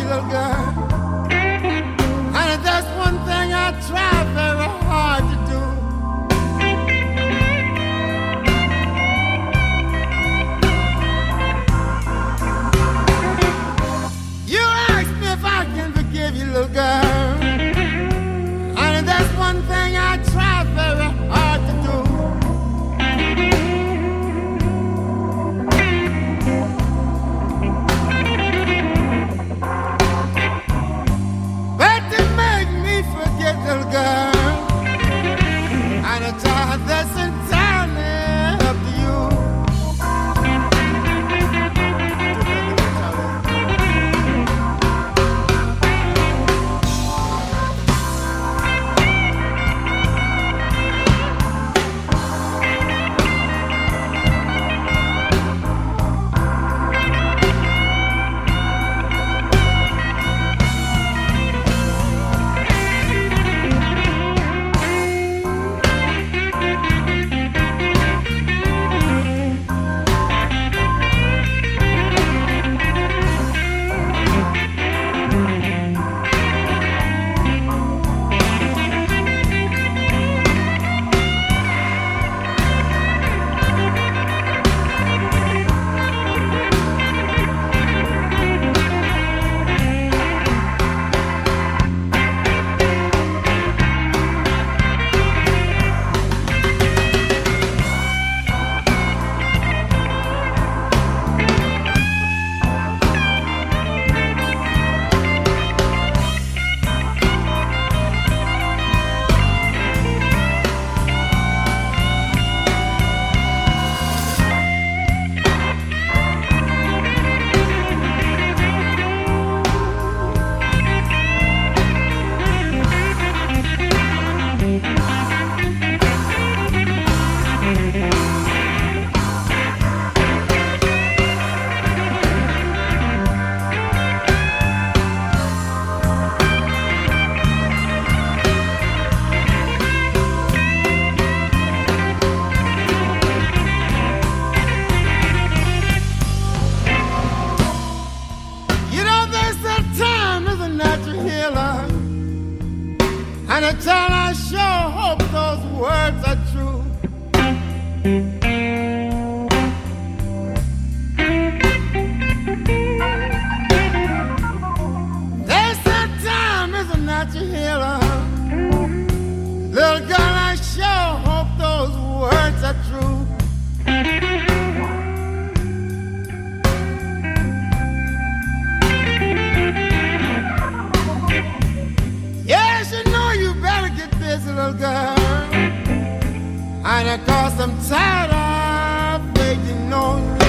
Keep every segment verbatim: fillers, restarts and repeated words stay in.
little girl. And that's one thing I try very hard to do. You ask me if I can forgive you, little girl. And that's one thing I try very hard to do. But to make me forget, little girl, and a child that's entirely up to you. And a child, I sure hope those words are true. They said time is a natural healer. Little girl, I sure hope those words are true. Yes, you know you better get busy, little girl. And of course I'm tired of waiting on you.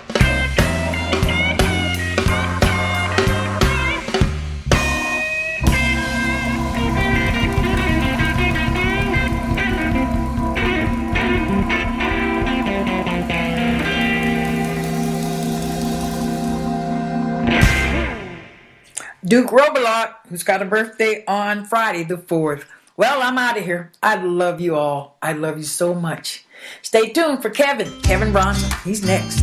Duke Robillard, who's got a birthday on Friday the fourth. Well, I'm out of here. I love you all. I love you so much. Stay tuned for Kevin. Kevin Bronson. He's next.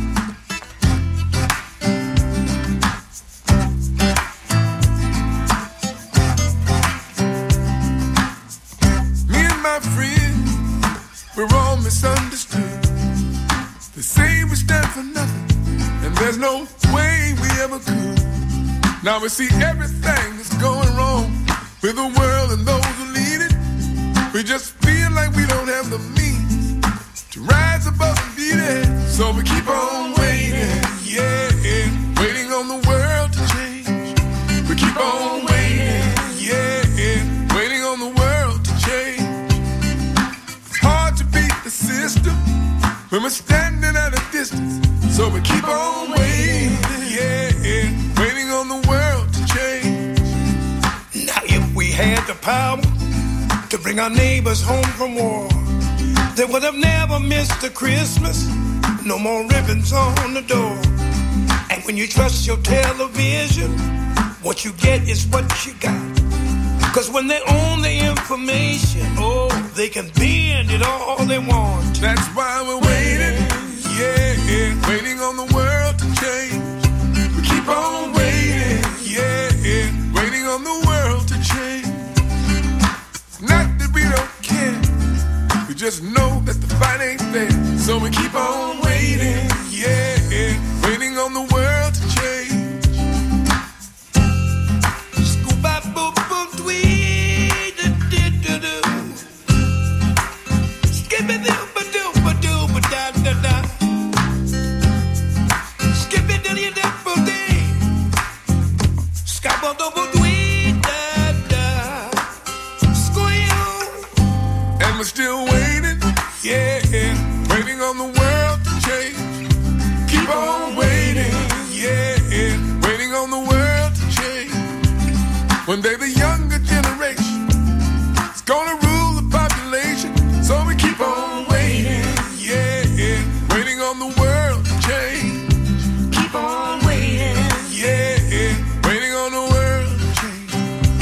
Me and my friends, we're all misunderstood. They say we stand for nothing, and there's no way we ever could. Now we see everything that's going wrong with the world and those who lead it. We just feel like we don't have the means to rise above and beat it. So we keep on waiting, yeah, waiting on the world to change. We keep on waiting, yeah, waiting on the world to change. It's hard to beat the system when we're standing at a distance. So we keep on waiting, yeah, waiting on the world to change. Now if we had the power to bring our neighbors home from war, they would have never missed a Christmas. No more ribbons on the door. And when you trust your television, what you get is what you got. Cause when they own the information, oh, they can bend it all they want. That's why we're waiting, yeah, waiting on the world to change. We keep on waiting, yeah, just know that the fight ain't fair. So we keep on waiting, yeah, waiting on the world to change. Scoop up, boop, boop, tweet, do, do, do, do. Skip it, do, ba, do, ba, do, ba, da, da, da. Skip it, do, do, ba, dee. Scabba, do, ba, tweet, da, da. Squeal. And we're still waiting, yeah, waiting on the world to change. Keep on waiting, yeah, waiting on the world to change. One day the younger generation is gonna rule the population. So we keep on waiting, yeah, waiting on the world to change. Keep on waiting, yeah, waiting on the world to change.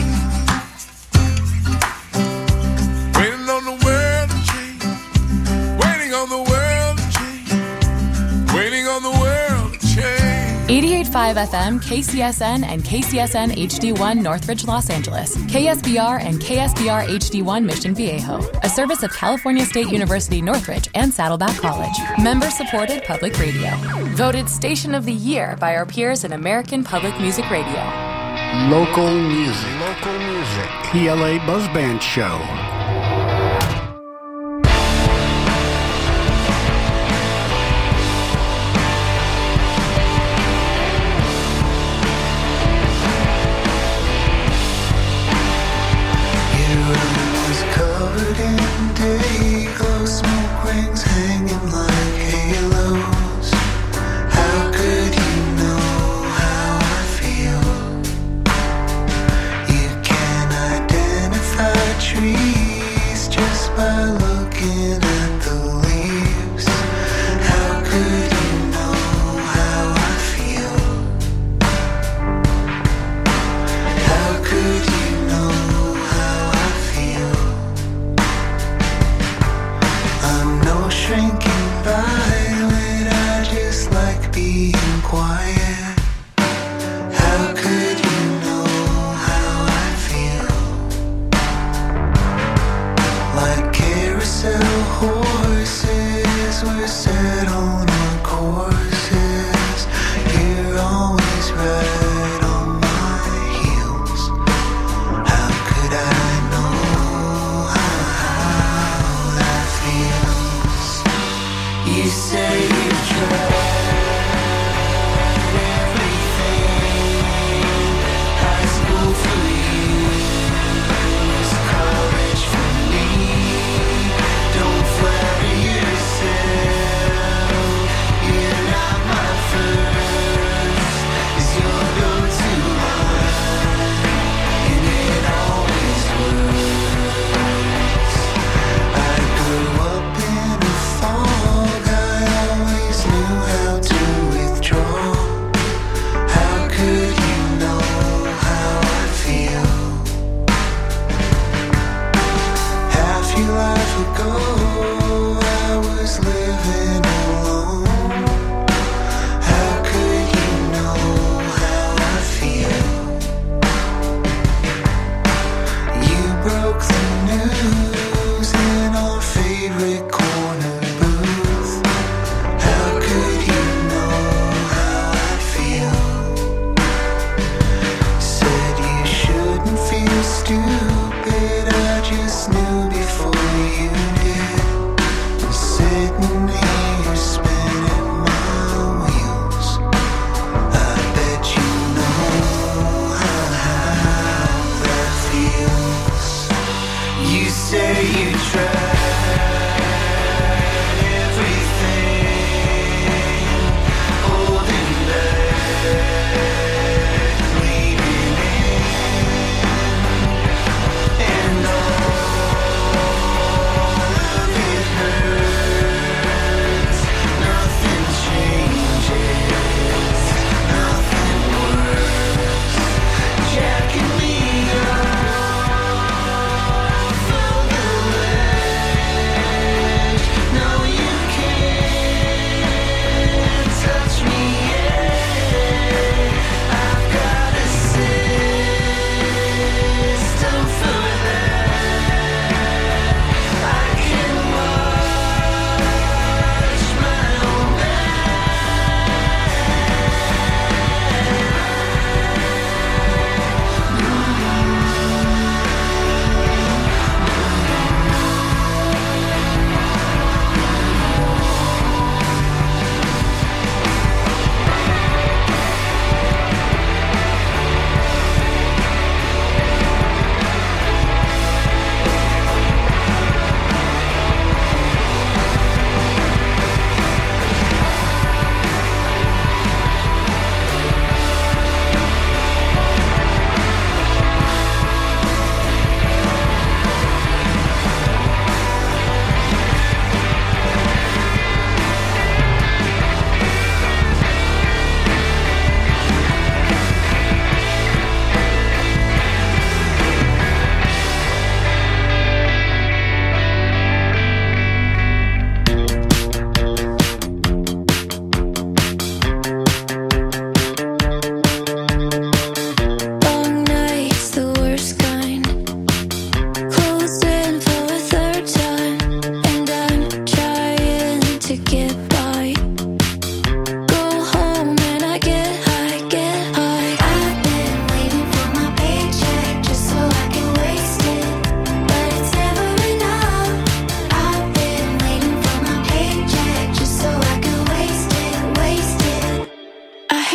Waiting on the world to change. Waiting on the world to change. Waiting on the world to change. eighty-eight point five F M, K C S N, and K C S N H D one Northridge, Los Angeles. K S B R and K S B R H D one Mission Viejo. A service of California State University Northridge and Saddleback College. Member-supported public radio. Voted Station of the Year by our peers in American Public Music Radio. Local music. Local music. P L A Buzz Band Show. You say you tried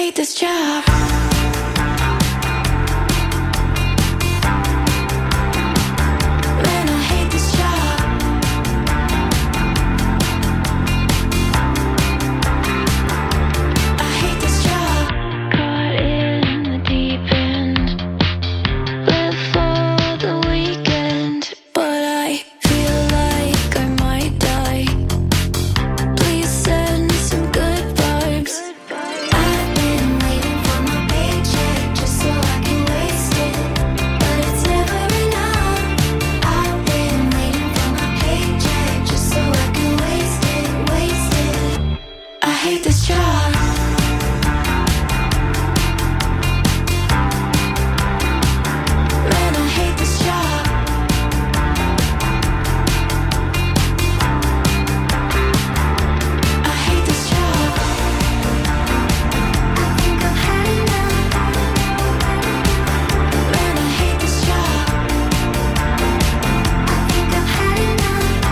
hate this job. Man, I hate this job. I hate this job. Caught in the deep end, live for the weekend, but I feel like I might die. Please send some good vibes. I've been waiting for my paycheck just so I can waste it, but it's never enough. I've been waiting for my paycheck just so I can waste it, waste it. I hate this job. Man, I hate this job. I hate this job. I think I've had enough. Man, I hate this job. I think I've had enough.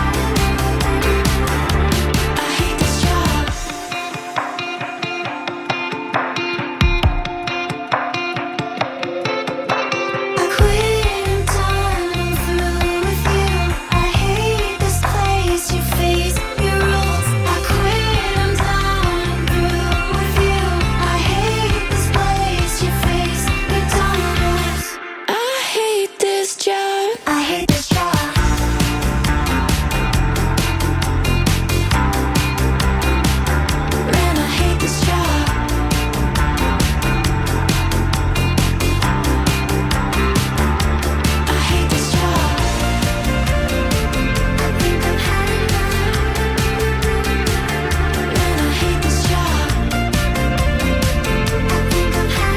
I hate this job. I quit, I'm done, I'm through with you. I hate this place, your face, your rules. I quit, I'm done, I'm through with you. I hate this place, your face, your tunnels. I hate this job. I hate this job. Man, I hate this job. I hate this job. I think I've had enough. Man, I hate this job. I think I've had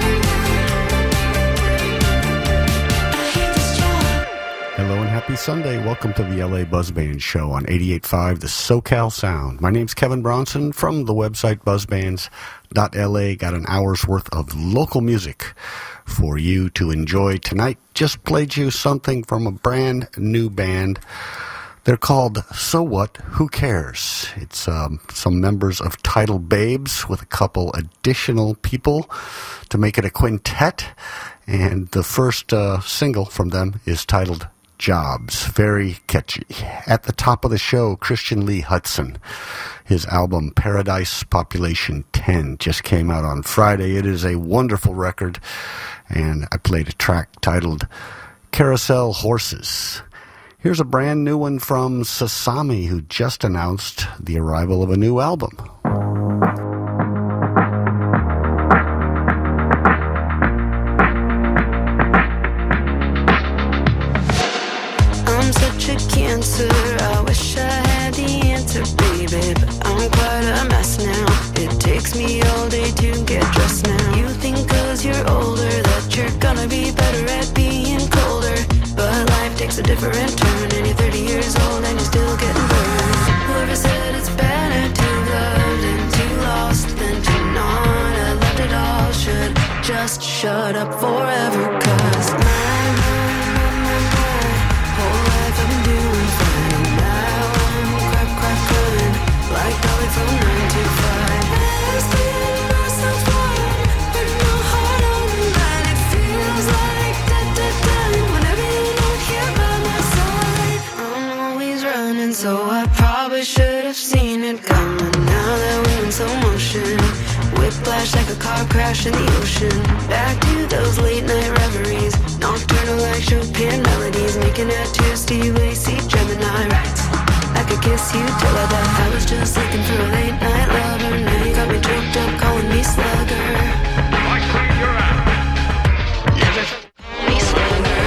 enough. I hate this job. Hello and happy Sunday. Welcome to the L A Buzz Band Show on eighty-eight point five, the SoCal Sound. My name's Kevin Bronson from the website buzzbands dot L A. Got an hour's worth of local music for you to enjoy tonight. Just played you something from a brand new band. They're called So What, Who Cares? It's um, some members of Tidal Babes with a couple additional people to make it a quintet. And the first uh, single from them is titled Jobs. Very catchy. At the top of the show, Christian Lee Hudson. His album Paradise Population ten just came out on Friday. It is a wonderful record. And I played a track titled Carousel Horses. Here's a brand new one from Sasami, who just announced the arrival of a new album. I'm such a cancer. I wish I had the answer, baby, but I'm quite a mess now. It takes me all day to get dressed now. You think 'cause you're older that you're gonna be better at being colder, but life takes a different turn, and you're thirty years old and you're still getting burned. Whoever said it's better to love than to lost than to not have loved it all should just shut up forever, 'cause my, my, my, my, my whole life I've been doing fine, and now I'm crack, crack, crying like Dolly from nine to five. Asking myself why, putting my heart on the line. It feels like da da da whenever you're not here by my side. I'm always running, so I probably should have seen it coming. Now that we're in slow motion, whiplash like a car crash in the ocean. Back to those late night reveries, nocturnal like Chopin melodies, making at two Steve Lacy Gemini rights. I could kiss you till I die. I was just looking for a late night lover. Now you got me choked up, calling me slugger. I clean your out. Me slugger.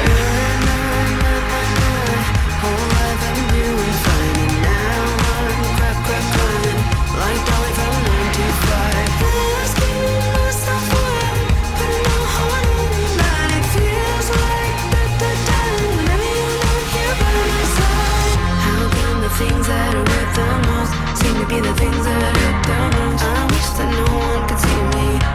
Whole life I've been doing fine, and now I'm crap, crap, crying like Dolly from nine to five. Asking myself why, putting my heart on the line. It feels like da da da whenever you're not here by my side. How come the things that are worth the most seem to be the things that hurt the most? I wish that no one could see me.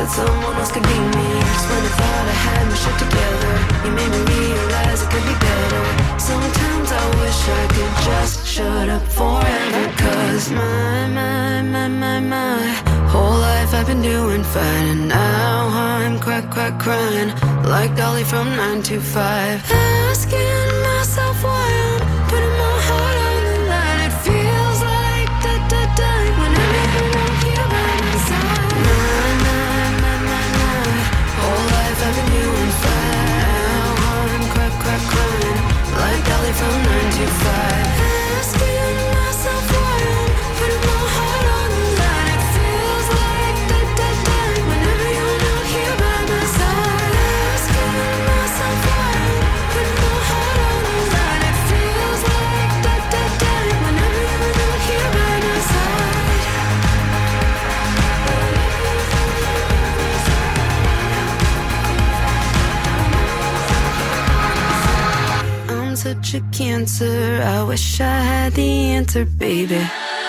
that someone else could be me. Just when I thought I had my shit together, you made me realize it could be better. Sometimes I wish I could just shut up forever. Cause my, my, my, my, my whole life I've been doing fine, and now I'm crack, crack, crying like Dolly from nine to five. Asking myself why I'm putting my heart on the line. It feels like da da da whenever I'm here by my side. My, my, my, my, my whole life I've been doing fine. Now I'm crack, crack, crying like Dolly from nine to five. Asking myself why I'm putting my heart on the line. It feels like da da da whenever you're not here by my side. Asking myself why I'm putting my heart on the line. It feels like da da da whenever you're not here by my side. I'm such a cancer, I wish I had the answer, baby.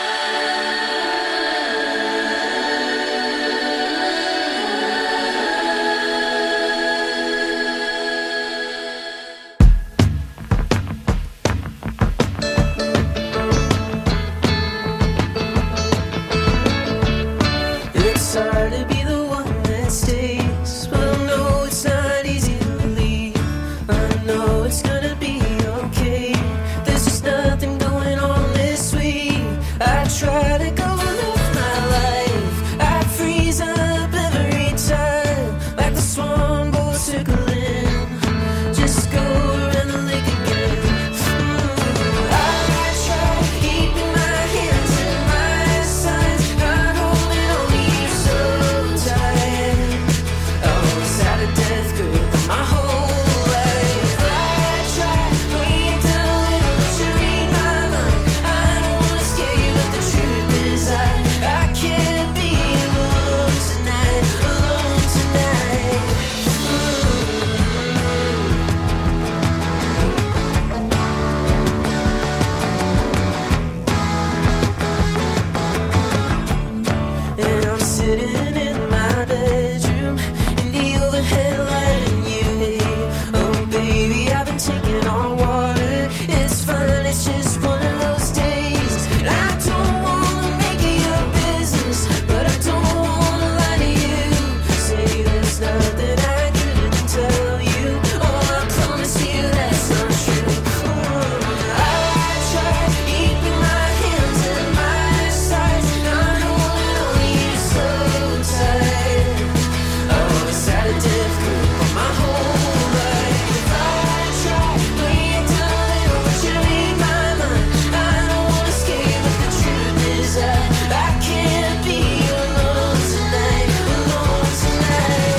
It's hard to be the one that stays, but I know it's not easy to leave. I know it's gonna be okay. There's just nothing going on this week. I try to go live my life. I freeze up every time, like the swan boat circling. Just go around the lake again. Mm, I try keeping my hands in my sides, not holding on to you so tight. I always had a death grip my whole life. I try wait till a little, but you read my mind. I don't wanna scare you, but the truth is I I can't be alone tonight, alone tonight. And I'm sitting in my bedroom in the overhead lighting you. Oh baby, I've been taking on water. It's fine, it's just one of those days. And I don't wanna make it your business, but I don't wanna lie to you. Say there's nothing I couldn't tell you. Oh, I promise you that's not true. Oh, I try keeping my hands in my sides, not holding on to you so tight. I always had a death grip on my whole life. I try wait till a little, but you read my mind. I don't wanna scare you, but the truth is I I can't be alone tonight, alone tonight.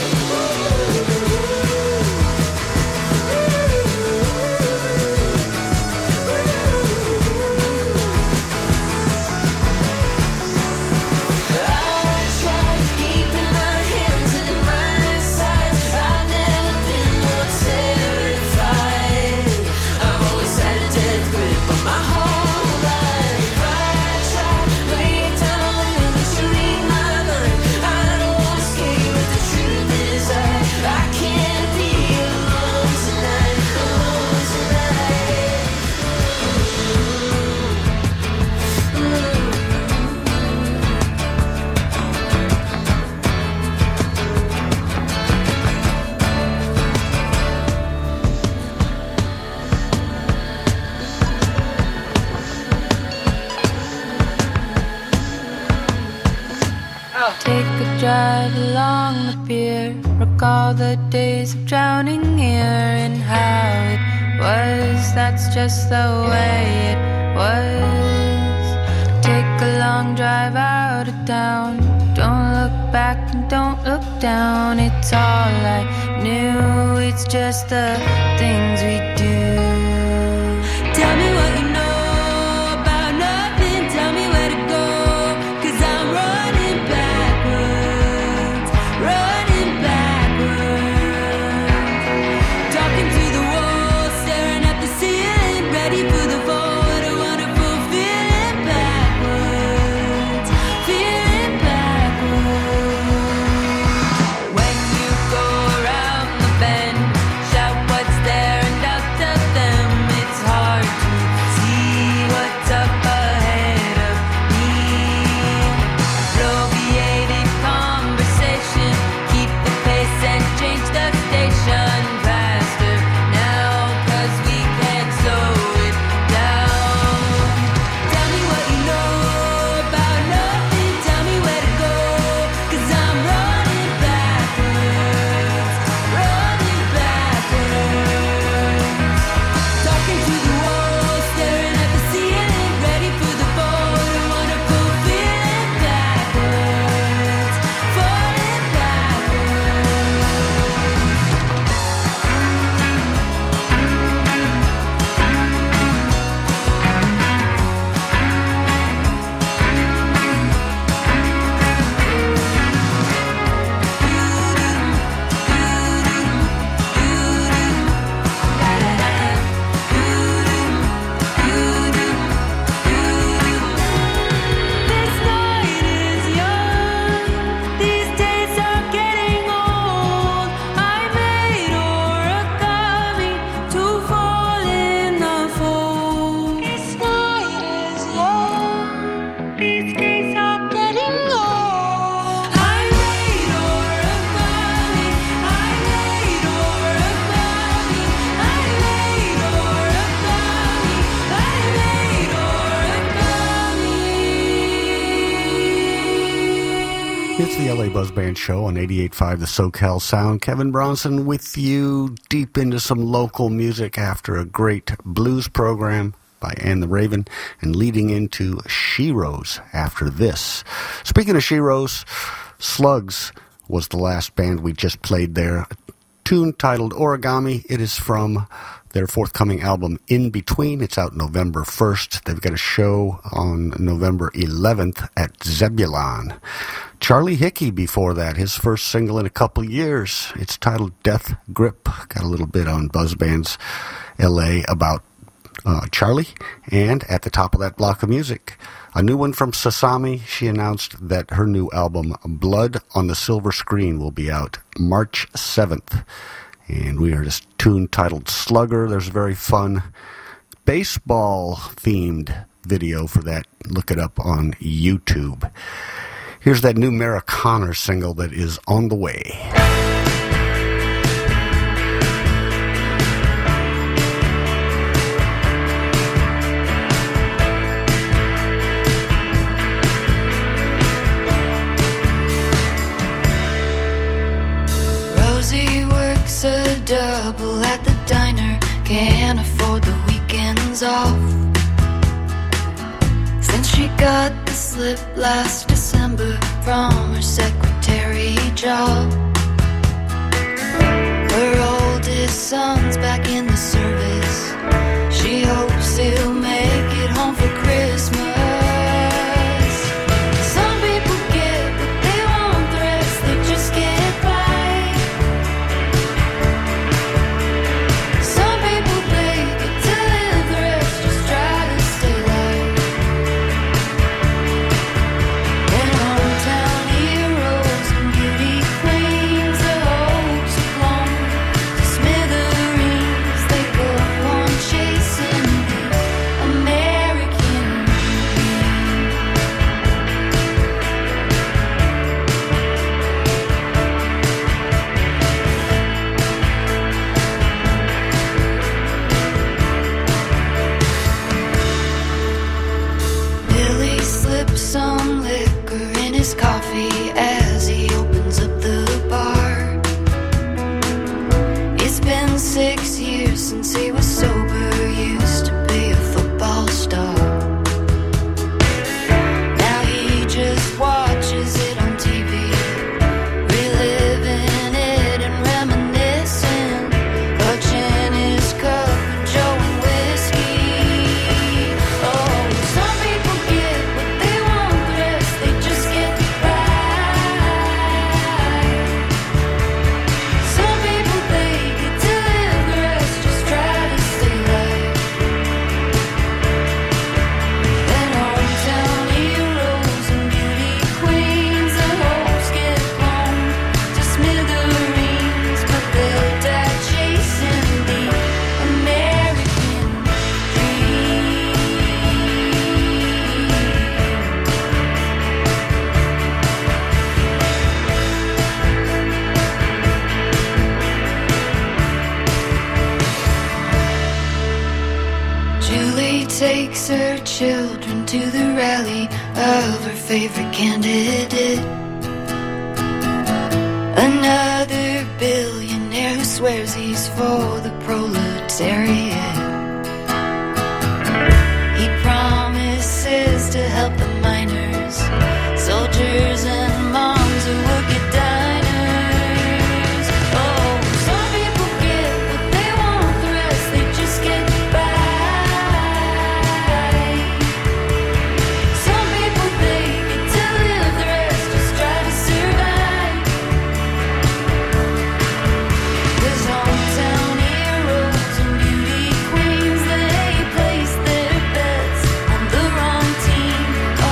I try keeping my hands in my sides. I've never been more terrified. I've always had a death grip on my whole life. I try wait till a little, but you read my mind. I don't wanna scare you, but the truth is I I can't be alone tonight, alone tonight. Take a drive along the pier, recall the days of drowning here and how it was. That's just the way it was. Take a long drive out of town. Don't look back and don't look down. It's all I knew. It's just the things we do. Tell me what you know about nothing. Tell me where to go, 'cause I'm running backwards, running backwards. Talking to the wall, staring at the ceiling, ready for the fall. What a wonderful feeling backwards, feeling backwards. It's the L A Buzz Band Show on eighty-eight point five The SoCal Sound. Kevin Bronson with you deep into some local music after a great blues program by Anne the Raven and leading into She Rose after this. Speaking of She Rose, Slugs was the last band we just played there. A tune titled Origami. It is from their forthcoming album In Between. It's out November first. They've got a show on November eleventh at Zebulon. Charlie Hickey before that, his first single in a couple years. It's titled Death Grip. Got a little bit on Buzz Bands L A about uh, Charlie. And at the top of that block of music, a new one from Sasami. She announced that her new album, Blood on the Silver Screen, will be out March seventh. And we heard a tune titled Slugger. There's a very fun baseball-themed video for that. Look it up on YouTube. Here's that new Mara Connor single that is on the way. Rosie works a double at the diner, can't afford the weekends off. Since she got the slip last December from her secretary job, her oldest son's back in the service. She hopes he'll make it home for Christmas. Some people get what they want, the rest they just get by. Some people make it to live, the rest just try to stay alive. And hometown heroes and beauty queens, their hopes are blown to smithereens. They go on chasing the American dream. Billy slips some liquor in his coffee as he opens up the bar. It's been six years since he was sober, used to be a football star. Now he just watches it on T V, reliving it and reminiscing, clutching his cup of Joe and whiskey. Oh, some people get what they want, the rest they just get by. Some people they get to live, the rest just try to stay alive. Then hometown heroes and beauty queens, their hopes get blown to smithereens, but they'll die chasing the American dream. Julie takes her children to the rally of her favorite candidate, another billionaire who swears he's for the proletariat. He promises to help the miners, soldiers and moms who work at diners. Oh, some people get what they want, the rest they just get by. Some people they get to live, the rest just try to survive. 'Cause hometown heroes and beauty queens, they place their bets on the wrong team.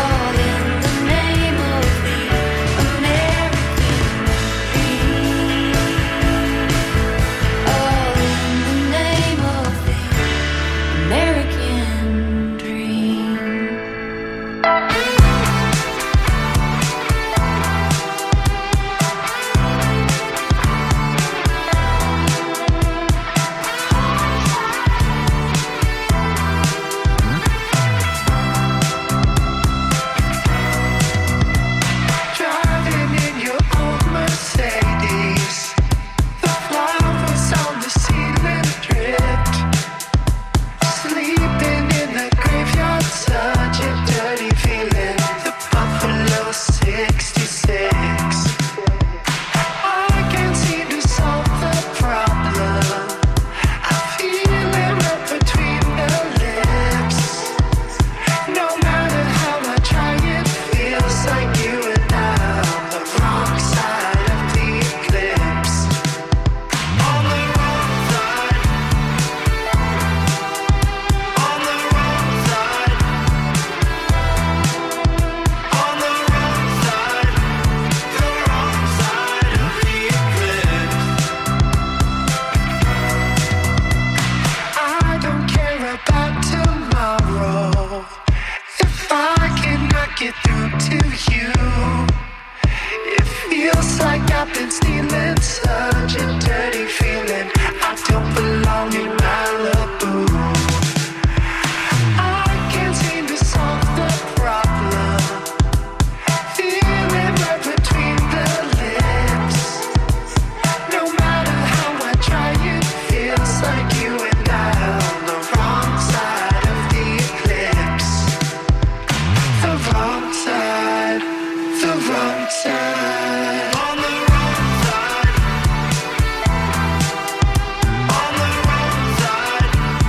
like I've been stealing. Such a dirty feeling. I don't belong in Malibu. I can't seem to solve the problem. Feeling right between the lips. No matter how I try, it feels like you and I are on the wrong side of the eclipse. The wrong side, the wrong side. On the wrong side. On the wrong side.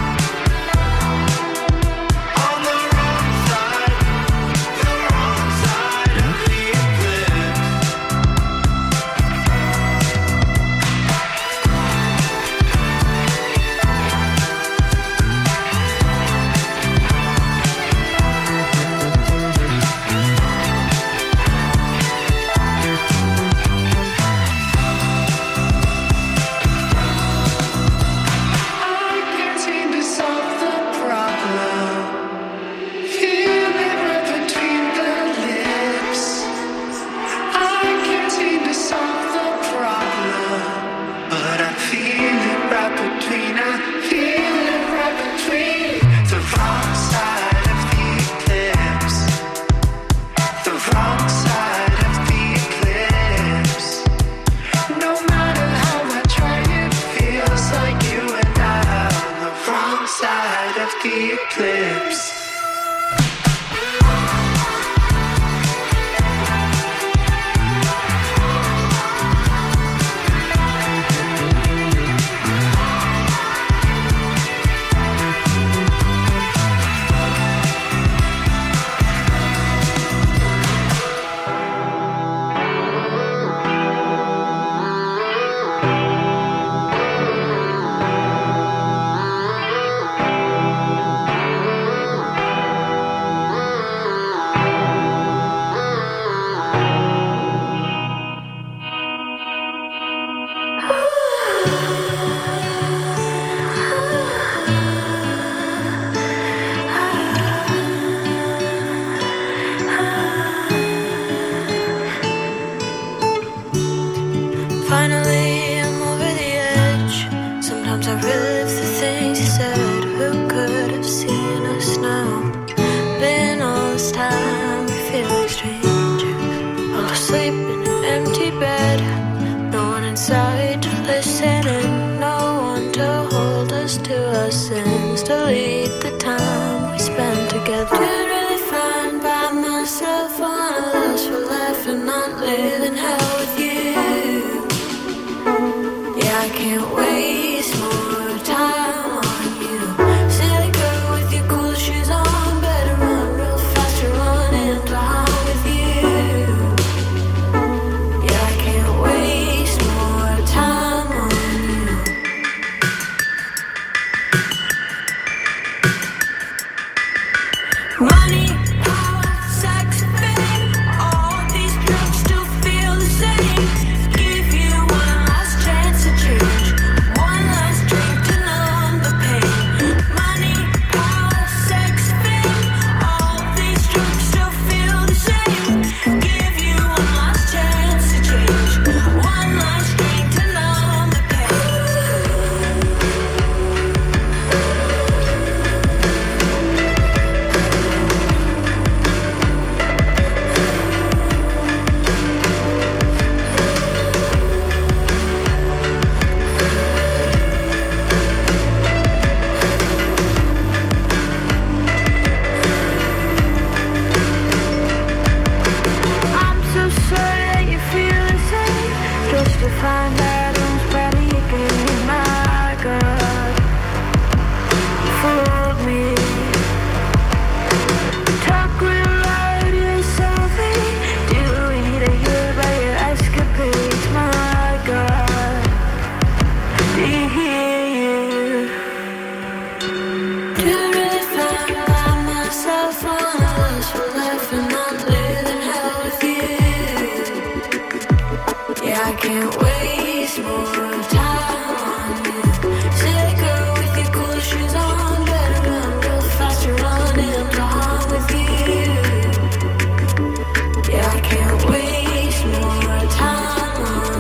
On the wrong side. The wrong side of the eclipse. I can't seem to solve the problem. Feeling right between the lips. I can't seem to solve the problem, but I feel it right between. I feel it right between the wrong side of the eclipse. The wrong side of the eclipse. No matter how I try, it feels like you and I are on the wrong side of the eclipse. Finally, I'm over the edge. Sometimes I relive the things you said. Who could have seen us now? Been all this time, we feel like strangers. All asleep in an empty bed. No one inside to listen and no one to hold us to our sins. Delete the time we spent together. Did really fine by myself. One of those for life and not living hell with you. Yeah, I can't waste more time on you. Silly girl with your cool shoes on. Better run real fast or run into harm with you. Yeah, I can't waste more time on you. Money, power, sex, fame. All these drugs still feel the same. Give you one last chance to change. One last drink to numb the pain. Money, power, sex, fame. All these drugs still feel the same. Give you one last chance to change. One last drink to numb the I'm so sorry that you feel the same. Just to find out who's better again. My God, you fooled me. Talk real loud, you're something. Do we need to hear about your escapades? My God, do you hear you? Do really fine by myself. One of those for life and not living hell with you. Yeah, I can't waste more time on you. Silly girl with your cool shoes on. Better run real fast or run into harm with you. Yeah, I can't waste more time on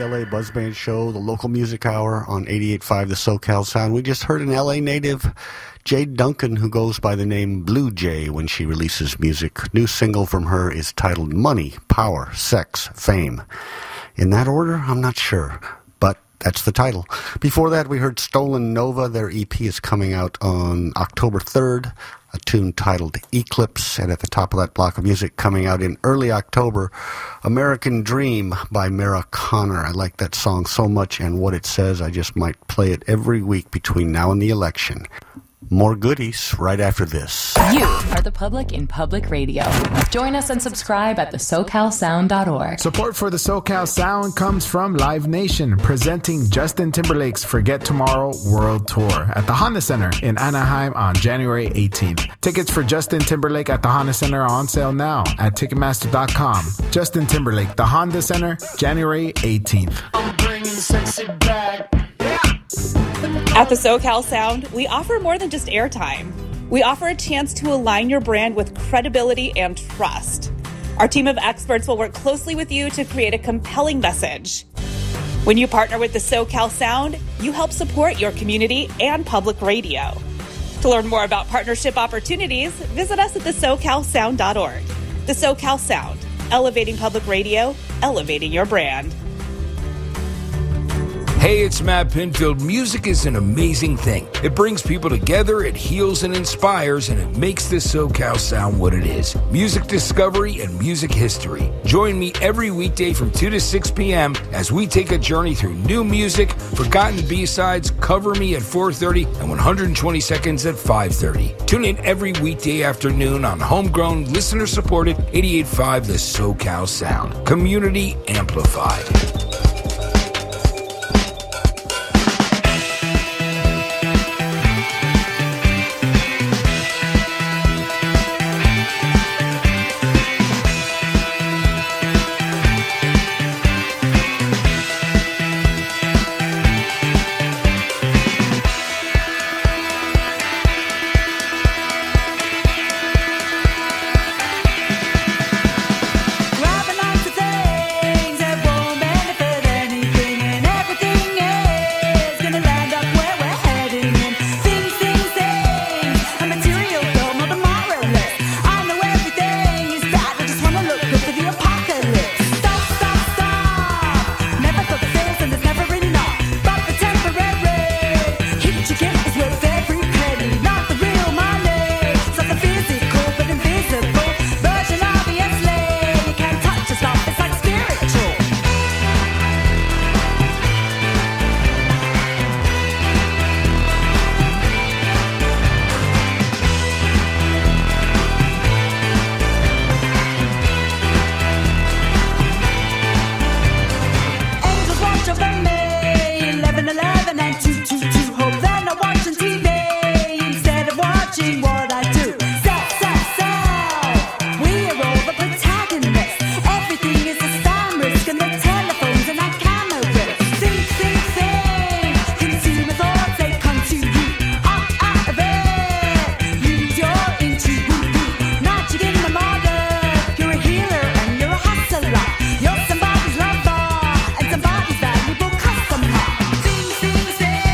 L A Buzz Band Show, the local music hour on eighty-eight point five The SoCal Sound. We just heard an L A native, Jade Duncan, who goes by the name Blue Jay when she releases music. New single from her is titled Money, Power, Sex, Fame. In that order, I'm not sure, but that's the title. Before that, we heard Stolen Nova. Their E P is coming out on October third. A tune titled Eclipse, and at the top of that block of music coming out in early October, American Dream by Mara Connor. I like that song so much, and what it says, I just might play it every week between now and the election. More goodies right after this. You are the public in public radio. Join us and subscribe at the socal sound dot org. Support for the SoCal Sound comes from Live Nation, presenting Justin Timberlake's Forget Tomorrow World Tour at the Honda Center in Anaheim on January eighteenth. Tickets for Justin Timberlake at the Honda Center are on sale now at Ticketmaster dot com. Justin Timberlake, the Honda Center, January eighteenth. I'm bringing sexy back. At the SoCal Sound, we offer more than just airtime. We offer a chance to align your brand with credibility and trust. Our team of experts will work closely with you to create a compelling message. When you partner with the SoCal Sound, you help support your community and public radio. To learn more about partnership opportunities, visit us at the socal sound dot org. The SoCal Sound, elevating public radio, elevating your brand. Hey, it's Matt Pinfield. Music is an amazing thing. It brings people together, it heals and inspires, and it makes the SoCal Sound what it is. Music discovery and music history. Join me every weekday from two to six p.m. as we take a journey through new music, forgotten B-sides, Cover Me at four thirty, and one hundred twenty seconds at five thirty. Tune in every weekday afternoon on homegrown, listener-supported eighty-eight point five The SoCal Sound. Community amplified. Grabbing onto things that won't benefit anything, and everything is gonna land up where we're heading. And things, things, things, a material girl, not a moralist. I know everything is bad, I just wanna look good for the apocalypse. Stop, stop, stop. Never fulfills and there's never enough. But the temporary heat you get is worth every penny. Not the real money, it's not the physical but invisible version, obviously. You can't touch us off, it's like spiritual. Angels watch over me, eleven eleven and two two two. Hope they're not watching T V instead of watching what I do. Sell, sell, sell. We are all the protagonists. Everything is a sound risk, and the telephones and our cameras. Think, think, think. Consumer thoughts, they come to you. Up, out of it. Use your intuition. Magic in the modern. You're a healer and you're a hustler. You're somebody's lover and somebody's valuable customer. Think, think, think.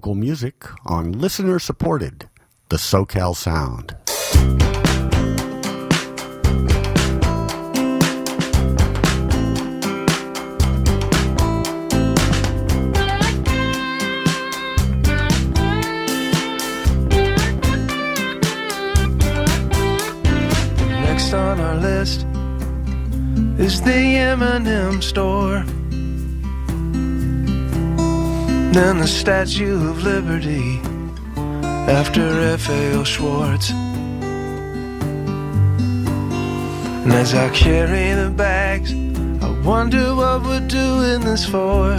local music on listener-supported The SoCal Sound. Next on our list is the M and M store. Then the Statue of Liberty after F A O Schwartz. And as I carry the bags, I wonder what we're doing this for.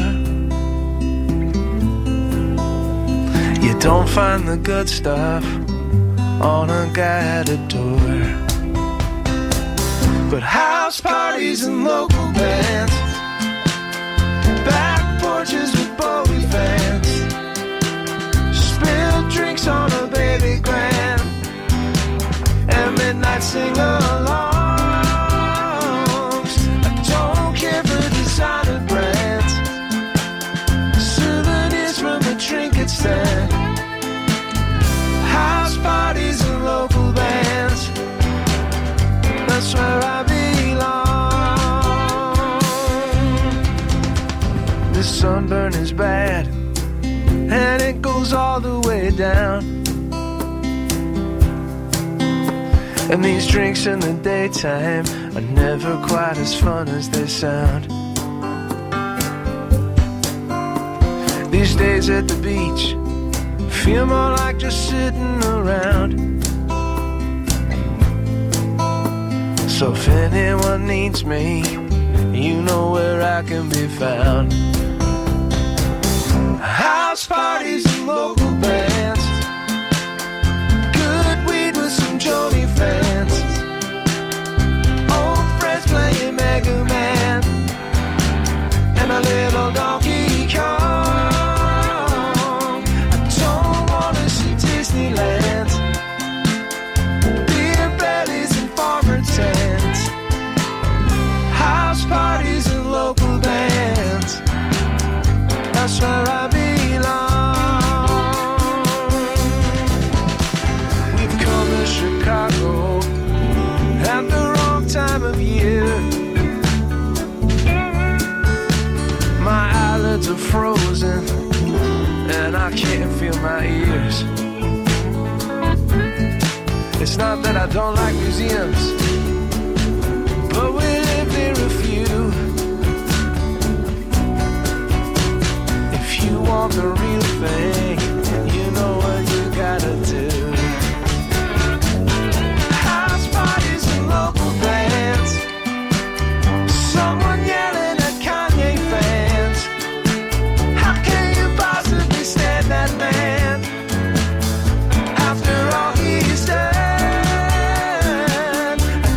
You don't find the good stuff on a guided tour, but house parties and local bands, back porches with Bowie fans, spilled drinks on a baby grand, and midnight sing-alongs. I don't care for designer brands, souvenirs from a trinket stand, house parties and local bands. That's where I belong. This sunburn is bad, and it goes all the way down. And these drinks in the daytime are never quite as fun as they sound. These days at the beach feel more like just sitting around. So if anyone needs me, you know where I can be found. House parties and local bands, good weed with some Joni fans, old friends playing Mega Man, and a little Donkey Kong. I don't wanna see Disneyland, beer bellies and farmer tents, house parties and local bands. That's where I belong. We've come to Chicago at the wrong time of year. My eyelids are frozen and I can't feel my ears. It's not that I don't like museums, but we live near a few. If you want the real thing, you know what you gotta do. House parties and local bands, someone yelling at Kanye fans. How can you possibly stand that man after all he's done? I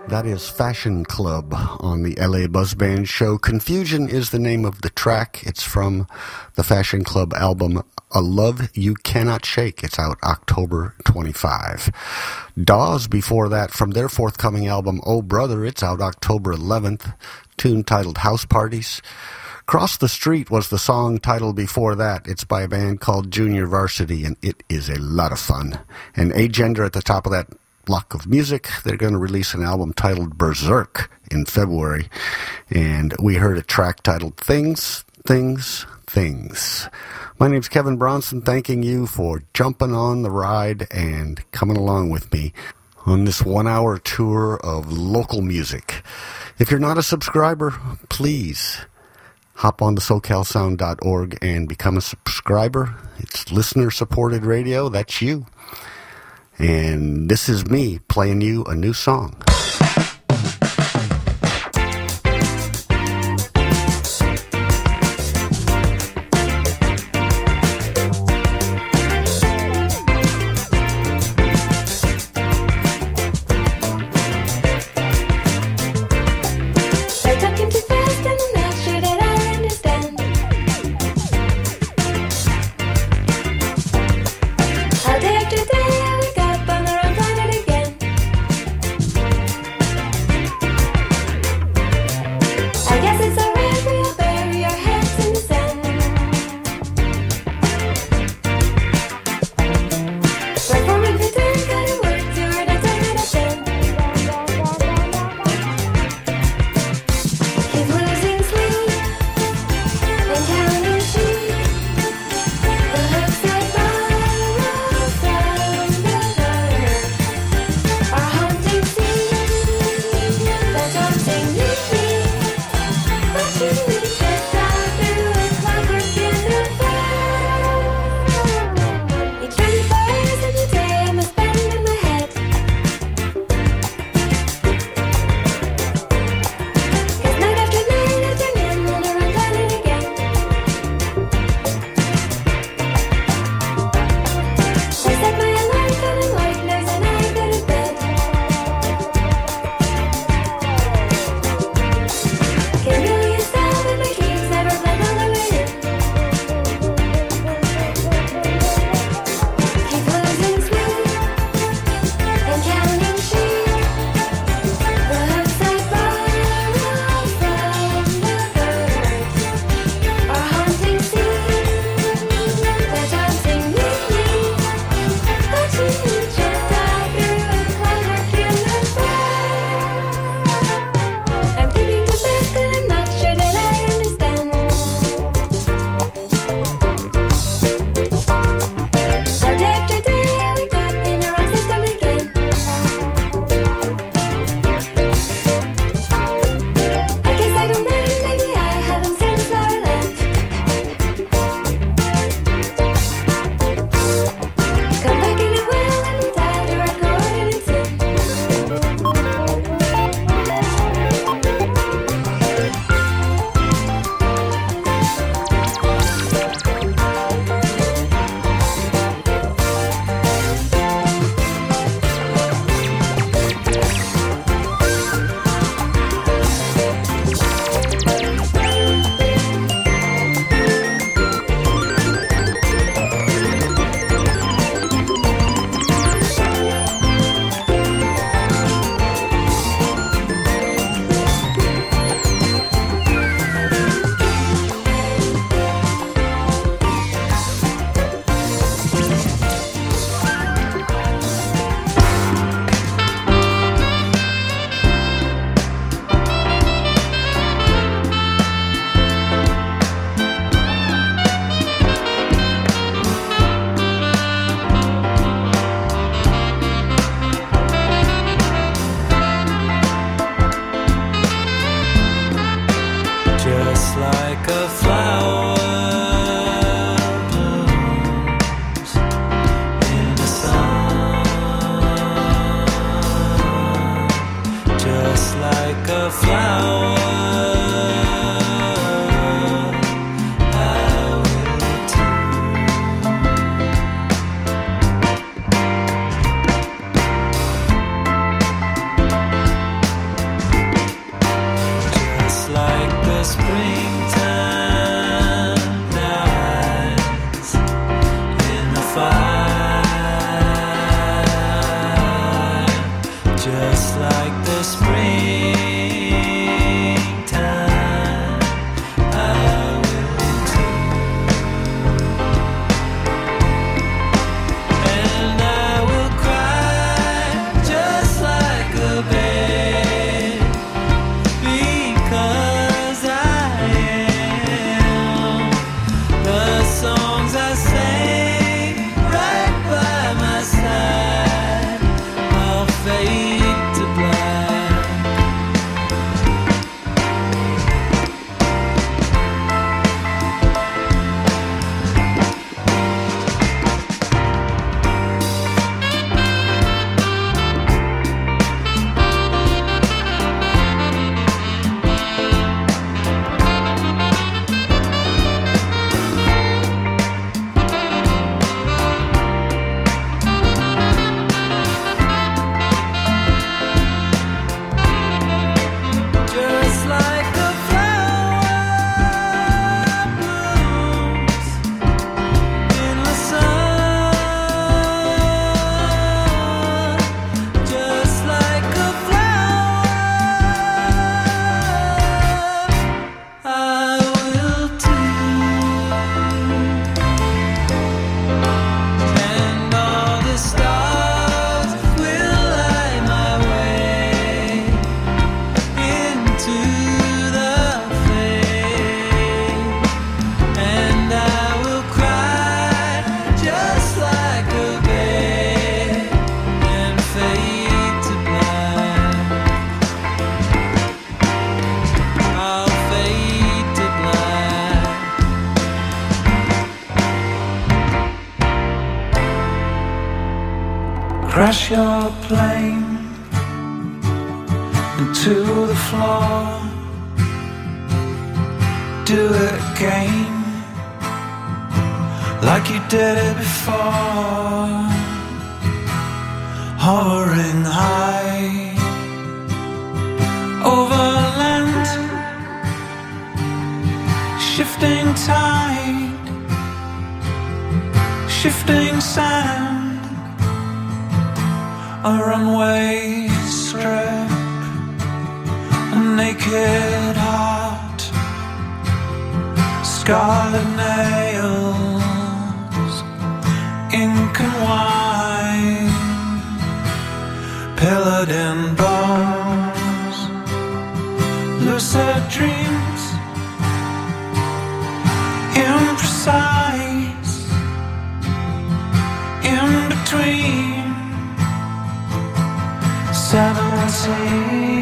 That is Fashion Club on the L A Buzz Band show. Confusion is the name of the track. It's from the Fashion Club album A Love You Cannot Shake. It's out October twenty-fifth. Dawes before that from their forthcoming album Oh Brother. It's out October eleventh. Tune titled House Parties. Cross the Street was the song title before that. It's by a band called Junior Varsity, and it is a lot of fun. And Agender at the top of that block of music. They're going to release an album titled Berserk in February, and we heard a track titled Things, Things, Things. My name's Kevin Bronson, thanking you for jumping on the ride and coming along with me on this one-hour tour of local music. If you're not a subscriber, please hop on to so cal sound dot org and become a subscriber. It's listener-supported radio. That's you. And this is me playing you a new song. Day after day, I wake up on the wrong planet again. Crash your plane into the floor. Do it again, like you did it before. Hovering high over land, shifting tide, shifting sand, a runway strip, a naked heart, scarlet nails, ink and wine, pillared in bones, lucid dreams, imprecise, in between, seventeen.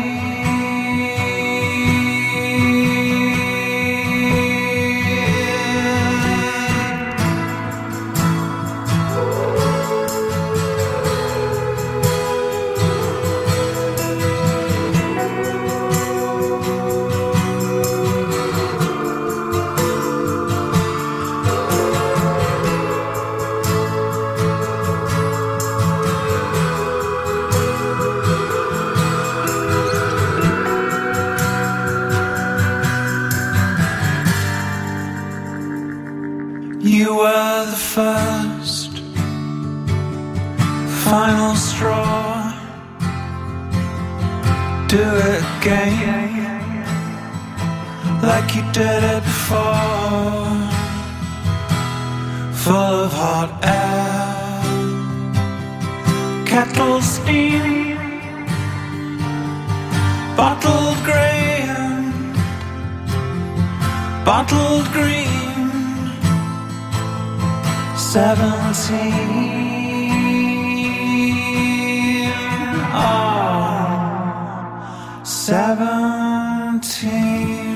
You were the first, final straw. Do it again, like you did it before. Full of hot air, kettle steam, bottled grain, bottled green. Seventeen, oh, seventeen.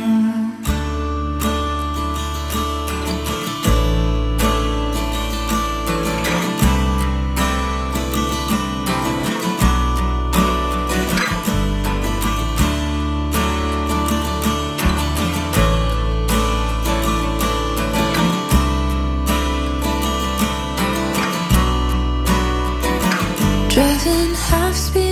Driving half speed